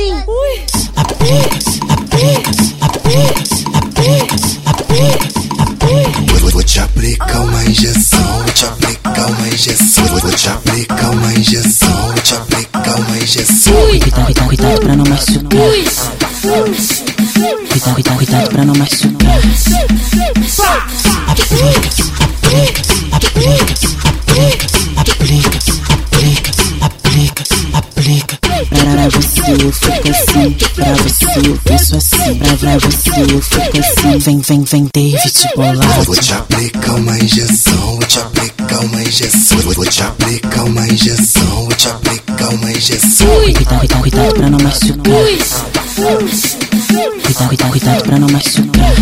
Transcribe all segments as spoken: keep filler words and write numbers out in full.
assim. Ui. Aplica, aplica, aplica, aplica, aplica, aplica. Vou te aplicar uma injeção, vou te aplicar uma injeção, vou te aplicar uma injeção, vou te aplicar uma injeção. Cuidado, cuidado, cuidado pra não machucar. Cuidado, cuidado, cuidado pra não machucar. Aplica, aplica, aplica, aplica, aplica, aplica, aplica, aplica. Pra você eu fico assim, pra você eu penso assim, pra, pra você eu fico assim. Vem, vem, vem, David bolado. Vou te aplicar uma injeção, vou te aplicar uma injeção, vou te aplicar uma injeção, vou te aplicar uma injeção. Cuidado, cuidado, cuidado pra não machucar. Cuidado, cuidado, cuidado pra não machucar.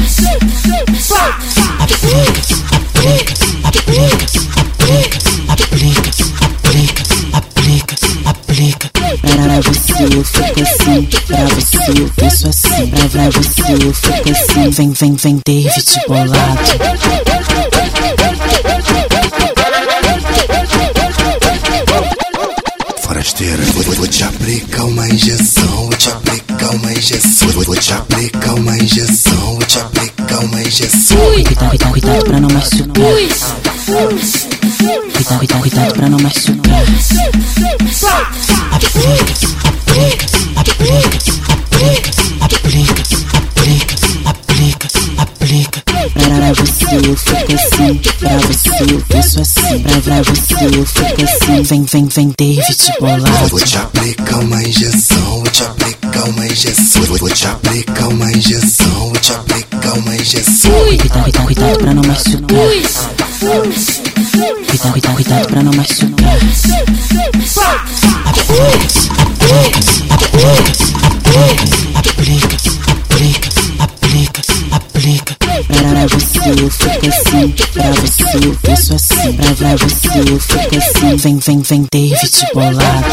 Aplica, aplica, aplica, aplica, aplica, aplica, aplica, aplica. Pra você eu fico assim, pra você eu penso assim, pra, pra você eu fico assim. Vem, vem, vem, David bolado. Forasteira, vou, vou te aplicar uma injeção, vou te aplicar uma injeção, vou, vou te aplicar uma injeção, vou te aplicar uma injeção. Cuidado, cuidado, cuidado pra não machucar. Cuidado, cuidado, cuidado pra não machucar. Aplica, aplica, aplica, aplica, aplica, aplica, aplica, aplica. Pra você eu fico assim, pra você eu penso assim, pra, pra você eu fico assim. Vem, vem, vem, David bolado. Vou te aplicar uma injeção, vou te aplicar uma injeção, vou te aplicar uma injeção, vou te aplicar uma injeção. Cuidado, cuidado, cuidado pra não machucar. Cuidado, cuidado, cuidado pra não machucar. Aplica, aplica, aplica, aplica, aplica, aplica. Pra você eu fico assim, pra você eu penso assim, pra, pra você eu fico assim. Vem, vem, vem, David bolado.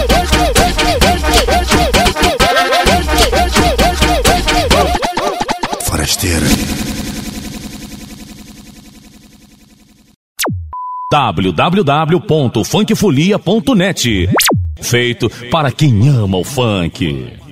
Forasteira. w w w ponto funk folia ponto net. Feito para quem ama o funk.